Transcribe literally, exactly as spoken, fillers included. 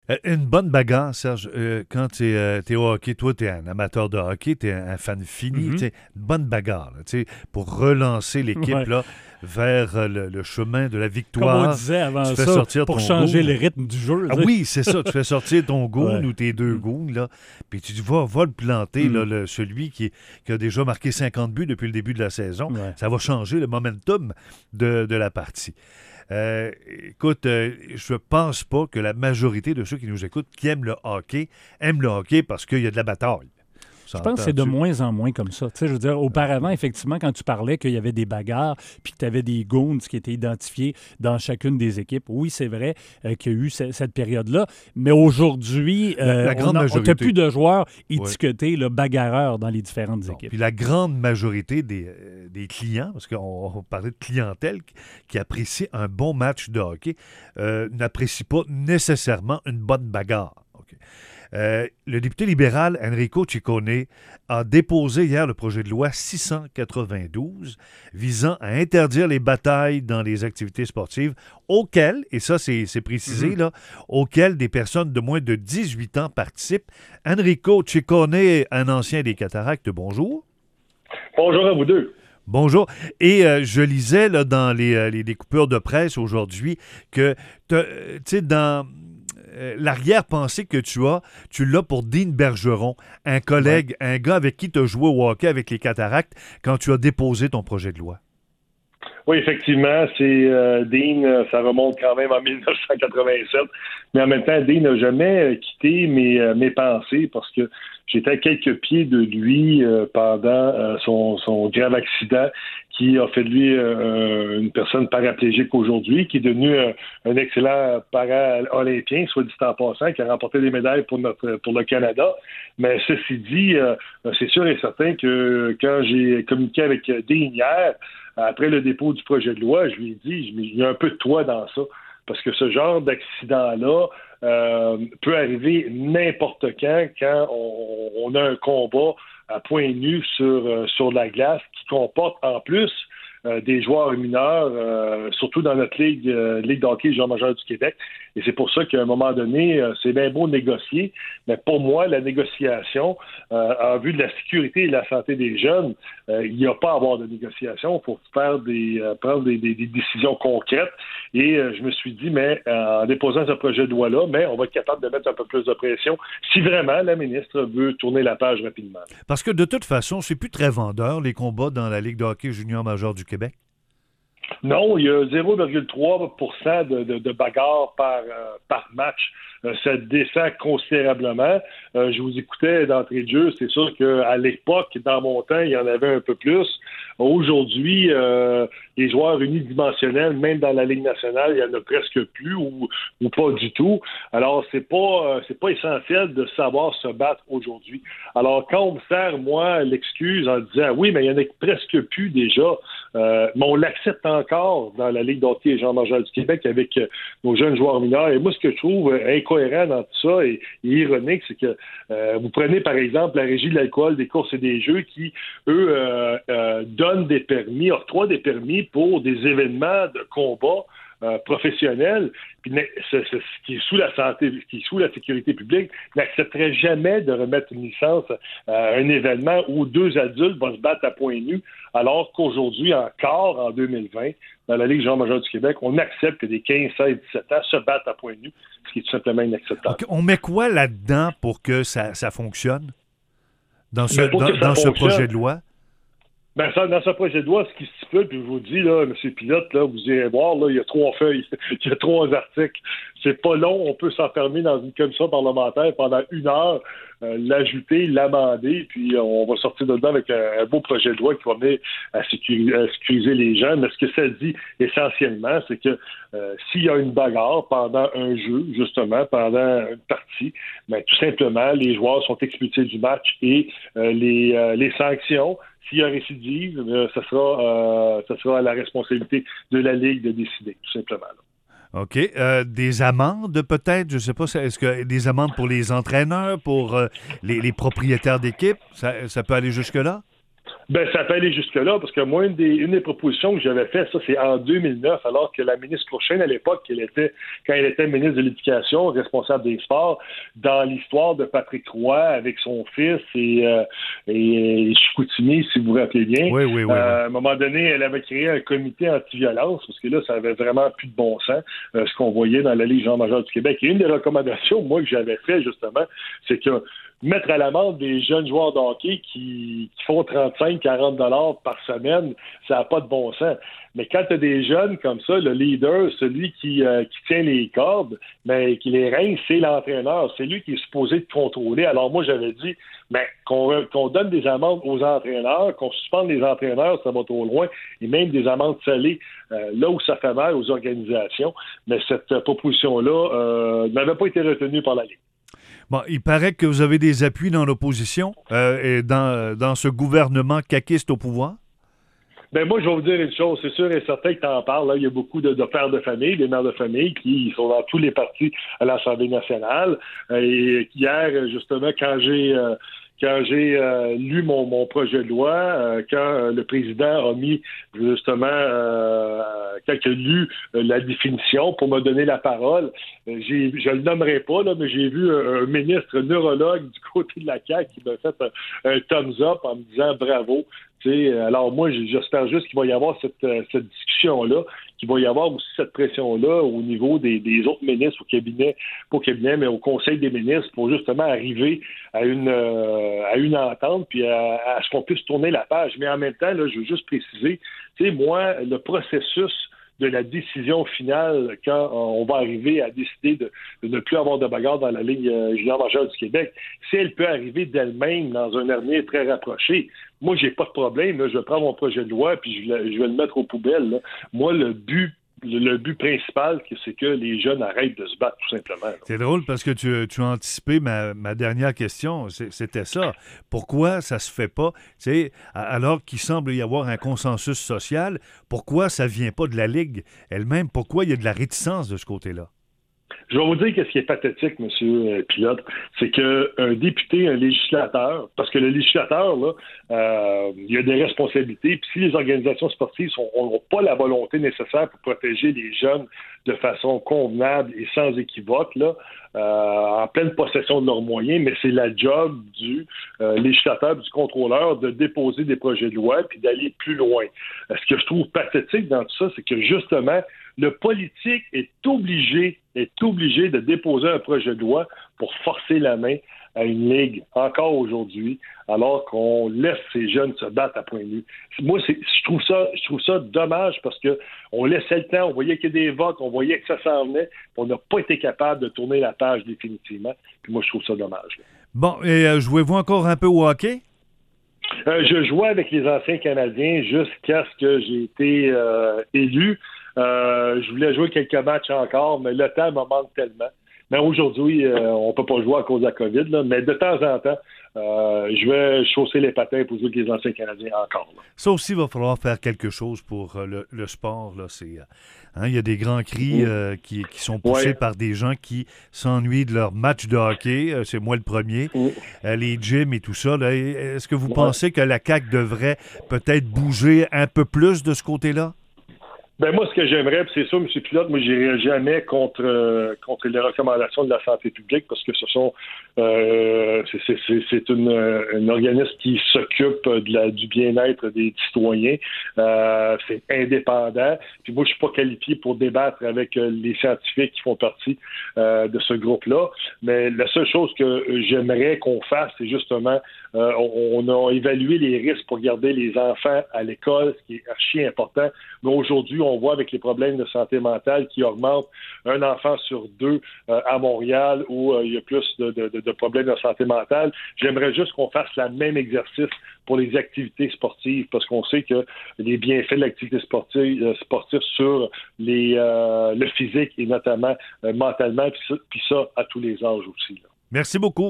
Euh, Une bonne bagarre, Serge, euh, quand tu es, au hockey, toi, tu es un amateur de hockey, tu es un, un fan fini, tu Mhm. sais, une bonne bagarre, là, tu sais, pour relancer l'équipe Ouais. là, vers euh, le, le chemin de la Comme on victoire. disait Tu avant fais ça, sortir pour ton changer le goon. rythme du jeu. Ah Tu sais. oui, c'est ça, tu fais sortir ton goon Ouais. ou tes deux Mm. goons, là, puis tu dis, va, va le planter, là, Mm. le- celui qui, est- qui a déjà marqué cinquante buts depuis le début de la saison. Ouais. Ça va changer le momentum de, de la partie. Euh, écoute, euh, je pense pas que la majorité de ceux qui nous écoutent, qui aiment le hockey, aiment le hockey parce qu'il y a de la bataille. Je pense que c'est de S'entends-tu? moins en moins comme ça. Tu sais, je veux dire, auparavant, effectivement, quand tu parlais qu'il y avait des bagarres puis que tu avais des goons qui étaient identifiés dans chacune des équipes, oui, c'est vrai euh, qu'il y a eu ce- cette période-là. Mais aujourd'hui, La, euh, la on grande n'a majorité. plus de joueurs Ouais. étiquetés le bagarreurs dans les différentes Bon, équipes. puis la grande majorité des, euh, des clients, parce qu'on on parlait de clientèle qui, qui apprécie un bon match de hockey, euh, n'apprécie pas nécessairement une bonne bagarre. OK. Euh, le député libéral Enrico Ciccone a déposé hier le projet de loi six cent quatre-vingt-douze visant à interdire les batailles dans les activités sportives auxquelles, et ça c'est c'est précisé, Mhm. là, auxquelles des personnes de moins de dix-huit ans participent. Enrico Ciccone, un ancien des Cataractes, bonjour. Bonjour à vous deux. Bonjour. Et euh, je lisais là, dans les, euh, les découpures de presse aujourd'hui que, t'as, euh, tu sais, dans euh, l'arrière-pensée que tu as, tu l'as pour Dean Bergeron, un collègue, un gars avec qui tu as joué au hockey avec les Cataractes quand tu as déposé ton projet de loi. Oui, effectivement, c'est euh, Dean, euh, ça remonte quand même en dix-neuf cent quatre-vingt-sept, mais en même temps, Dean n'a jamais euh, quitté mes, euh, mes pensées parce que j'étais à quelques pieds de lui euh, pendant euh, son, son grave accident qui a fait de lui euh, une personne paraplégique aujourd'hui, qui est devenu euh, un excellent para-olympien, soit dit en passant, qui a remporté des médailles pour notre pour le Canada. Mais ceci dit, euh, c'est sûr et certain que quand j'ai communiqué avec Dean hier, après le dépôt du projet de loi, je lui ai dit, il y a un peu de toi dans ça. Parce que ce genre d'accident-là euh, peut arriver n'importe quand, quand on, on a un combat à point nu sur, euh, sur la glace qui comporte en plus euh, des joueurs mineurs, euh, surtout dans notre ligue, euh, Ligue d'hockey junior majeur du Québec. Et c'est pour ça qu'à un moment donné, euh, c'est bien beau négocier, mais pour moi, la négociation, euh, en vue de la sécurité et de la santé des jeunes, euh, il n'y a pas à avoir de négociation pour faire des, euh, prendre des, des, des décisions concrètes. Et euh, je me suis dit, mais euh, en déposant ce projet de loi-là, mais on va être capable de mettre un peu plus de pression si vraiment la ministre veut tourner la page rapidement. Parce que de toute façon, c'est plus très vendeur, les combats dans la Ligue de hockey junior majeur du Québec. Non, il y a zéro virgule trois pour cent de, de, de bagarres par, euh, par match. Euh, ça descend considérablement. Euh, je vous écoutais d'entrée de jeu. C'est sûr qu'à l'époque, dans mon temps, il y en avait un peu plus. Aujourd'hui, euh, les joueurs unidimensionnels, même dans la Ligue nationale, il y en a presque plus ou, ou pas du tout. Alors, c'est pas euh, c'est pas essentiel de savoir se battre aujourd'hui. Alors, quand on me sert, moi, l'excuse en disant oui, mais il y en a presque plus déjà, euh, mais on l'accepte encore dans la Ligue d'hockey junior majeur du Québec avec euh, nos jeunes joueurs mineurs. Et moi, ce que je trouve euh, incohérent dans tout ça et, et ironique, c'est que euh, vous prenez, par exemple, la Régie de l'alcool, des courses et des jeux qui, eux, euh, euh, donnent des permis, octroient des permis pour des événements de combat euh, professionnels, puis ce, ce, ce qui est sous la santé, ce qui est sous la sécurité publique, n'accepterait jamais de remettre une licence à un événement où deux adultes vont se battre à point nu, alors qu'aujourd'hui, encore en deux mille vingt, dans la Ligue junior majeure du Québec, on accepte que des quinze, seize, dix-sept ans se battent à point nu, ce qui est tout simplement inacceptable. Okay, on met quoi là-dedans pour que ça, ça fonctionne dans ce, pour dans, que ça dans ce fonctionne, projet de loi? Ben, ça, dans ce projet de loi, ce qui stipule, puis je vous dis, là, M. Pilote, là, vous irez voir, là, il y a trois feuilles, il y a trois articles. C'est pas long, on peut s'enfermer dans une commission parlementaire pendant une heure, euh, l'ajouter, l'amender, puis on va sortir de dedans avec un, un beau projet de loi qui va venir à sécuriser, à sécuriser les gens. Mais ce que ça dit essentiellement, c'est que euh, s'il y a une bagarre pendant un jeu, justement, pendant une partie, ben, tout simplement, les joueurs sont expulsés du match et euh, les, euh, les sanctions, s'il y a récidive, euh, ça sera, euh, ça sera à la responsabilité de la Ligue de décider, tout simplement. Là. OK. Euh, des amendes, peut-être, je ne sais pas, est-ce que des amendes pour les entraîneurs, pour euh, les, les propriétaires d'équipe, ça, ça peut aller jusque-là? Ben, ça peut aller jusque-là, parce que moi, une des, une des propositions que j'avais faites, ça, c'est en deux mille neuf, alors que la ministre Courchaine, à l'époque, elle était, quand elle était ministre de l'Éducation, responsable des sports, dans l'histoire de Patrick Roy, avec son fils et, euh, et, et Chicoutimi, si vous vous rappelez bien. Oui, oui, oui, euh, oui. À un moment donné, elle avait créé un comité anti-violence, parce que là, ça avait vraiment plus de bon sens, euh, ce qu'on voyait dans la Ligue Jean-Major du Québec. Et une des recommandations, moi, que j'avais fait, justement, c'est que mettre à l'amende des jeunes joueurs de hockey qui, qui font trente-cinq à quarante dollars par semaine, ça n'a pas de bon sens. Mais quand tu as des jeunes comme ça, le leader, celui qui, euh, qui tient les cordes, mais qui les règne, c'est l'entraîneur. C'est lui qui est supposé te contrôler. Alors moi, j'avais dit ben, qu'on, qu'on donne des amendes aux entraîneurs, qu'on suspende les entraîneurs, ça va trop loin, et même des amendes salées, euh, là où ça fait mal aux organisations. Mais cette euh, proposition-là euh, n'avait pas été retenue par la Ligue. Bon, il paraît que vous avez des appuis dans l'opposition euh, et dans, dans ce gouvernement caquiste au pouvoir. Ben moi, je vais vous dire une chose, c'est sûr et certain que tu en parles. Là, il y a beaucoup de, de pères de famille, des mères de famille qui sont dans tous les partis à l'Assemblée nationale. Et hier, justement, quand j'ai euh, quand j'ai euh, lu mon, mon projet de loi, euh, quand euh, le président a mis justement, euh, quand il a lu euh, la définition pour me donner la parole, euh, j'ai, je le nommerai pas, là, mais j'ai vu un, un ministre neurologue du côté de la C A Q qui m'a fait un, un thumbs up en me disant bravo. T'sais, alors moi, j'espère juste qu'il va y avoir cette, cette discussion-là, qu'il va y avoir aussi cette pression-là au niveau des, des autres ministres au cabinet, pas au cabinet, mais au Conseil des ministres, pour justement arriver à une euh, à une entente, puis à, à ce qu'on puisse tourner la page. Mais en même temps, là, je veux juste préciser, tu sais, moi, le processus de la décision finale quand on va arriver à décider de, de ne plus avoir de bagarre dans la Ligue euh, junior majeure du Québec, si elle peut arriver d'elle-même dans un avenir très rapproché, moi, j'ai pas de problème. Là, je vais prendre mon projet de loi puis je, je vais le mettre aux poubelles. Là. Moi, le but Le, le but principal, c'est que les jeunes arrêtent de se battre, tout simplement. Là. C'est drôle parce que tu, tu as anticipé ma, ma dernière question. C'est, c'était ça. Pourquoi ça se fait pas? Tu sais, alors qu'il semble y avoir un consensus social, pourquoi ça vient pas de la Ligue elle-même? Pourquoi il y a de la réticence de ce côté-là? Je vais vous dire qu'est-ce qui est pathétique, M. Pilote, c'est qu'un député, un législateur, parce que le législateur, là, euh, il a des responsabilités, puis si les organisations sportives n'ont pas la volonté nécessaire pour protéger les jeunes de façon convenable et sans équivoque, là, euh, en pleine possession de leurs moyens, mais c'est la job du euh, législateur, du contrôleur, de déposer des projets de loi puis d'aller plus loin. Ce que je trouve pathétique dans tout ça, c'est que justement, le politique est obligé, est obligé de déposer un projet de loi pour forcer la main à une ligue, encore aujourd'hui, alors qu'on laisse ces jeunes se battre à point de vue. Moi, c'est, je trouve ça, je trouve ça dommage parce que on laissait le temps, on voyait qu'il y a des votes, on voyait que ça s'en venait, puis on n'a pas été capable de tourner la page définitivement. Puis moi, je trouve ça dommage. Là. Bon, et euh, jouez-vous encore un peu au hockey? Euh, je jouais avec les anciens Canadiens jusqu'à ce que j'ai été euh, élu. Euh, je voulais jouer quelques matchs encore, mais le temps me manque tellement. Mais aujourd'hui, euh, on ne peut pas jouer à cause de la COVID, là, mais de temps en temps, euh, je vais chausser les patins pour jouer avec les anciens Canadiens encore. Là. Ça aussi, il va falloir faire quelque chose pour euh, le, le sport. Là. C'est, euh, hein, il y a des grands cris euh, qui, qui sont poussés ouais. par des gens qui s'ennuient de leur match de hockey. Euh, c'est moi le premier. Mm. Euh, les gyms et tout ça. Là. Est-ce que vous ouais. pensez que la C A Q devrait peut-être bouger un peu plus de ce côté-là? Ben moi, ce que j'aimerais, puis c'est ça, M. Pilote, moi, j'irai jamais contre euh, contre les recommandations de la santé publique parce que ce sont euh, c'est, c'est, c'est, c'est une, un organisme qui s'occupe de la, du bien-être des citoyens. Euh, c'est indépendant. Puis moi, je suis pas qualifié pour débattre avec euh, les scientifiques qui font partie euh, de ce groupe-là. Mais la seule chose que j'aimerais qu'on fasse, c'est justement euh, on, on a évalué les risques pour garder les enfants à l'école, ce qui est archi important. Mais aujourd'hui, on voit avec les problèmes de santé mentale qui augmentent, un enfant sur deux euh, à Montréal où euh, il y a plus de, de, de problèmes de santé mentale. J'aimerais juste qu'on fasse le même exercice pour les activités sportives parce qu'on sait que les bienfaits de l'activité sportive, euh, sportive sur les, euh, le physique et notamment euh, mentalement, puis ça, puis ça à tous les âges aussi. Là. Merci beaucoup.